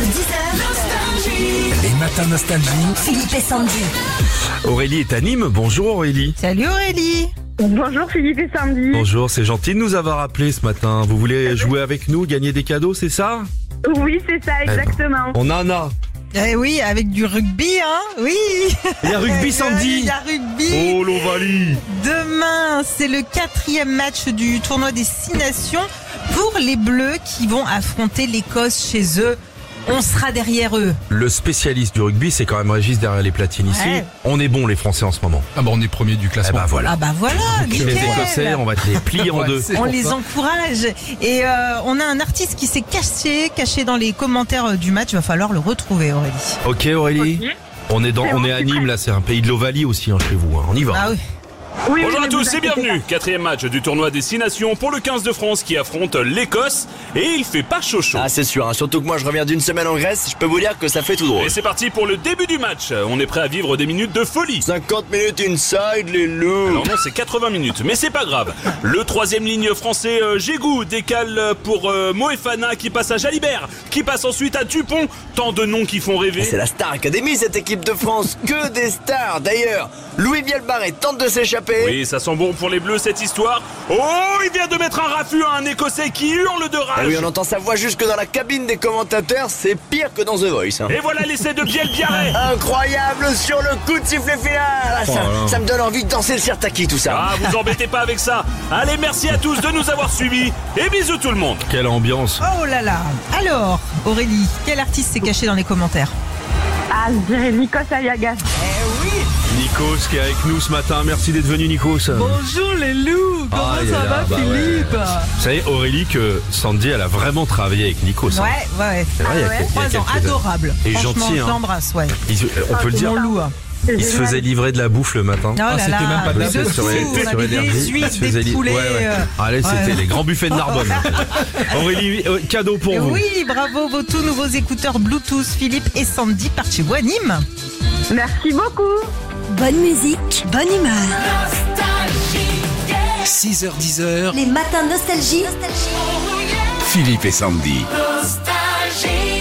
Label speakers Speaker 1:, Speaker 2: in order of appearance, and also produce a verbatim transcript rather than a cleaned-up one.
Speaker 1: dix heures,
Speaker 2: Les matins nostalgie.
Speaker 1: Philippe et Sandy.
Speaker 2: Aurélie est à Nîmes. Bonjour Aurélie.
Speaker 3: Salut Aurélie.
Speaker 4: Bonjour Philippe et Sandy.
Speaker 2: Bonjour, c'est gentil de nous avoir appelés ce matin. Vous voulez jouer avec nous, gagner des cadeaux, c'est ça?
Speaker 4: Oui, c'est ça, exactement.
Speaker 2: On en a.
Speaker 3: Eh oui, avec du rugby, hein. Oui.
Speaker 2: Il y a rugby Sandy.
Speaker 3: Il y a rugby.
Speaker 2: Oh l'Ovalie.
Speaker 3: Demain, c'est le quatrième match du tournoi des Six Nations pour les Bleus qui vont affronter l'Écosse chez eux. On sera derrière eux.
Speaker 2: Le spécialiste du rugby, c'est quand même Régis derrière les platines ici.
Speaker 3: Ouais.
Speaker 2: On est bons les Français en ce moment.
Speaker 5: Ah bah on est premier du
Speaker 2: Eh
Speaker 5: classement.
Speaker 2: ben voilà.
Speaker 3: Ah bah voilà,
Speaker 2: Les
Speaker 3: nickel.
Speaker 2: Écossais, on va te les plier en
Speaker 5: Ouais,
Speaker 2: deux.
Speaker 5: c'est
Speaker 3: On
Speaker 5: pour
Speaker 3: les
Speaker 5: ça.
Speaker 3: encourage. Et euh, on a un artiste qui s'est caché, caché dans les commentaires du match. Il va falloir le retrouver, Aurélie.
Speaker 2: Ok Aurélie.
Speaker 4: Ok.
Speaker 2: On est dans,
Speaker 4: C'est
Speaker 2: on
Speaker 4: bon,
Speaker 2: est à
Speaker 4: c'est
Speaker 2: Nîmes
Speaker 4: prêt.
Speaker 2: là, c'est un pays de l'Ovalie aussi hein, chez vous. Hein. On y va.
Speaker 3: Ah oui.
Speaker 4: Oui,
Speaker 6: Bonjour
Speaker 4: oui,
Speaker 6: à
Speaker 4: ne
Speaker 6: tous
Speaker 4: vous
Speaker 6: et
Speaker 4: inquiétez
Speaker 6: bienvenue.
Speaker 4: pas.
Speaker 6: Quatrième match du tournoi des Six Nations pour le quinze de France qui affronte l'Écosse et il fait pas chaud chaud.
Speaker 7: Ah c'est sûr, hein. Surtout que moi je reviens d'une semaine en Grèce, je peux vous dire que ça fait tout drôle.
Speaker 6: Et c'est parti pour le début du match. On est prêt à vivre des minutes de folie.
Speaker 7: cinquante minutes inside les loups.
Speaker 6: Alors non, c'est quatre-vingts minutes, mais c'est pas grave. Le troisième ligne français euh, Gégou décale pour euh, Moefana qui passe à Jalibert, qui passe ensuite à Dupont. Tant de noms qui font rêver.
Speaker 7: C'est la Star Academy cette équipe de France, que des stars d'ailleurs. Louis Bielbarré tente de s'échapper.
Speaker 6: Oui, ça sent bon pour les Bleus cette histoire. Oh, il vient de mettre un raffut à un Écossais qui hurle de
Speaker 7: Ah
Speaker 6: rage.
Speaker 7: oui, on entend sa voix jusque dans la cabine des commentateurs, c'est pire que dans The Voice. Hein.
Speaker 6: Et voilà l'essai de Biel Biarré.
Speaker 7: Incroyable sur le coup de sifflet final. Ah, ça,
Speaker 2: Oh là.
Speaker 7: ça me donne envie de danser le sirtaki tout ça.
Speaker 6: Ah, vous embêtez pas avec ça. Allez, merci à tous de nous avoir suivis et bisous tout le monde.
Speaker 2: Quelle ambiance.
Speaker 3: Oh là là. Alors, Aurélie, quel artiste s'est caché dans les commentaires?
Speaker 4: Ah, je dirais Nikos Aliagas.
Speaker 2: Nikos qui est avec nous ce matin. Merci d'être venu Nikos.
Speaker 3: Bonjour les loups. Comment
Speaker 2: Ah, il est
Speaker 3: ça
Speaker 2: là,
Speaker 3: va,
Speaker 2: bah
Speaker 3: Philippe?
Speaker 2: Vous savez Aurélie que Sandy elle a vraiment travaillé avec Nikos. hein.
Speaker 3: Ouais, ouais.
Speaker 2: C'est vrai, il y a quel- il y a
Speaker 3: Trois ans,
Speaker 2: quelques années.
Speaker 3: adorable.
Speaker 2: Et
Speaker 3: Franchement,
Speaker 2: gentil,
Speaker 3: je
Speaker 2: hein.
Speaker 3: l'embrasse, ouais.
Speaker 2: Il- on peut le
Speaker 3: C'est
Speaker 2: dire.
Speaker 3: mon loup. hein.
Speaker 4: C'est
Speaker 2: Il se
Speaker 4: génial.
Speaker 2: faisait livrer de la bouffe le matin.
Speaker 3: Oh là
Speaker 5: c'était
Speaker 3: là,
Speaker 5: même pas de la
Speaker 3: de
Speaker 5: bouffe,
Speaker 3: tout,
Speaker 2: sur les-
Speaker 3: on
Speaker 2: sur
Speaker 3: avait des
Speaker 2: Énergie.
Speaker 3: huîtres,
Speaker 2: Il se faisait
Speaker 3: des
Speaker 2: li-
Speaker 3: poulets.
Speaker 2: ouais, ouais.
Speaker 3: euh,
Speaker 2: Ah là, c'était
Speaker 3: ouais.
Speaker 2: les grands buffets de Narbonne. Aurélie, euh, cadeau pour vous.
Speaker 3: Oui, bravo, vos tout nouveaux écouteurs Bluetooth Philippe et Sandy par chez vous à Nîmes.
Speaker 4: Merci beaucoup.
Speaker 1: Bonne musique, bonne humeur.
Speaker 2: six heures dix heures.
Speaker 1: Les matins nostalgie.
Speaker 2: Philippe et Sandy.
Speaker 1: Nostalgie.